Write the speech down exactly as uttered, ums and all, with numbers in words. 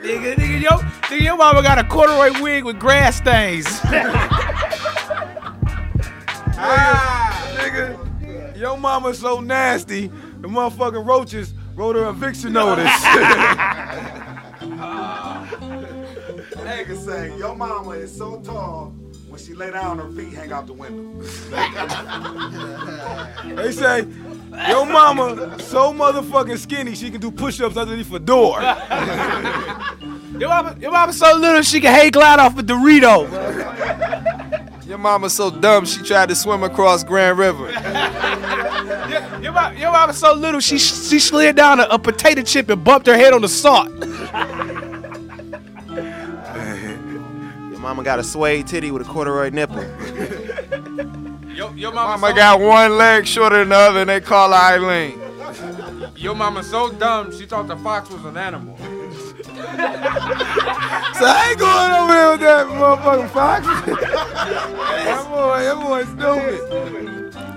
nigga, nigga, yo, nigga, your mama got a corduroy wig with grass stains. ah, nigga, your mama so nasty, the motherfucking roaches wrote her eviction notice. Nigga say, your mama is so tall, when she lay down, her feet hang out the window. They say, your mama so motherfucking skinny, she can do push-ups underneath a door. Your mama, your mama so little, she can hang glide off a Dorito. Your mama so dumb, she tried to swim across Grand River. Your, your, mama, your mama so little, she she slid down a, a potato chip and bumped her head on the salt. Your mama got a suede titty with a corduroy nipple. Your, your mama, Mama so, got one leg shorter than the other, and they call her Eileen. Your mama so dumb, she thought the fox was an animal. So I ain't going over there with that motherfucking fox. That boy, that boy stupid.